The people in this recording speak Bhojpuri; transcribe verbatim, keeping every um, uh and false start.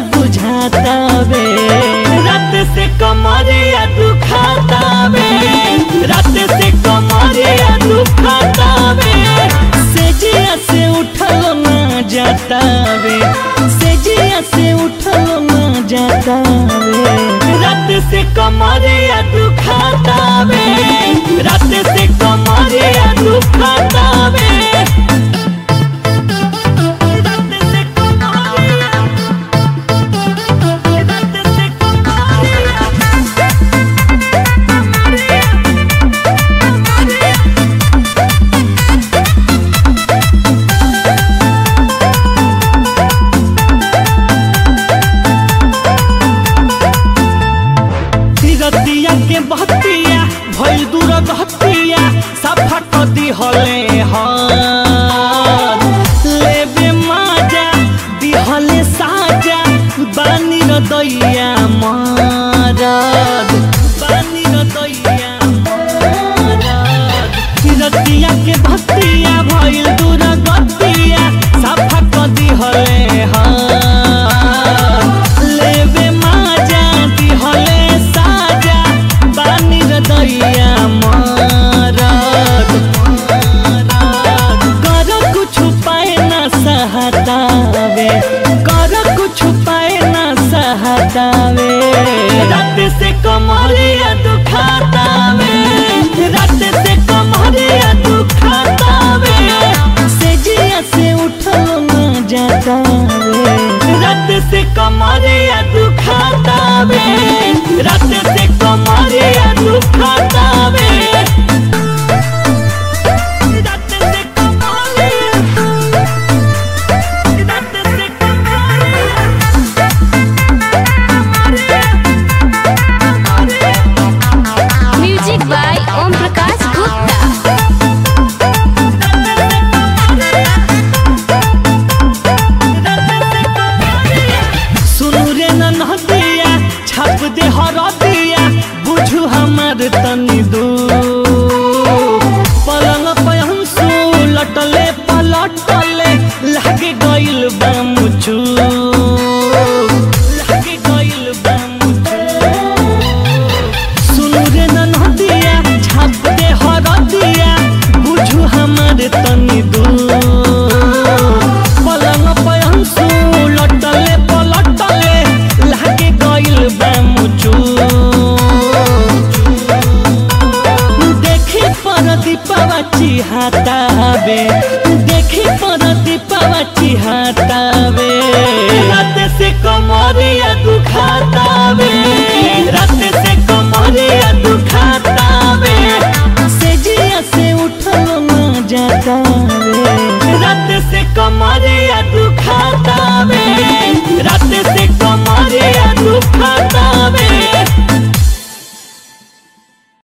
बुझाता बे रात से कमरिया दुखाता बे रात से कमरिया दुखाता बे सेजिया से उठलो ना जाता बे सेजिया से उठलो ना जाता बे रात से कमरिया दुखाता बे रात से कमरिया दुखाता बे रतिया के बहतिया भइल दूर गहतिया सफा कदी हले हार लेबे माजा दिहले साजा बानी र दैया मारद बानी र दैया मारद रतिया के बहतिया भइल दूर गहतिया सफा कदी हले हार लेबे माजा दिहले दैया मारद कर कुछ पाए ना सहतावे कर कुछ पाए ना सहतावे रात से कमरिया दुखातावे रात से कमरिया दुखातावे सेजिया से उठलो ना जातावे रात से कमरिया दुखातावे रात से कमरिया दुखातावे रात से कमरिया रात से कमरिया म्यूजिक बाय ओम प्रकाश गुप्ता। सुनू रे ननहदिया छाप दे हरदिया बुझू हमार तनी दू पलंग पयंसू लटले पलटले लागे गइल बा मुचू लागे गइल बा मुचू सुनू रे ननहदिया छाप दे हरदिया बुझू हमार तनी दू पलंग पयंसू लटले पलटले लागे गइल बा मुचू देखी पर दीपावची हातावे देखी पर दीपावची हातावे रात से कमरिया दुखातावे रात से कमरिया दुखातावे सेजिया से उठलो ना जाता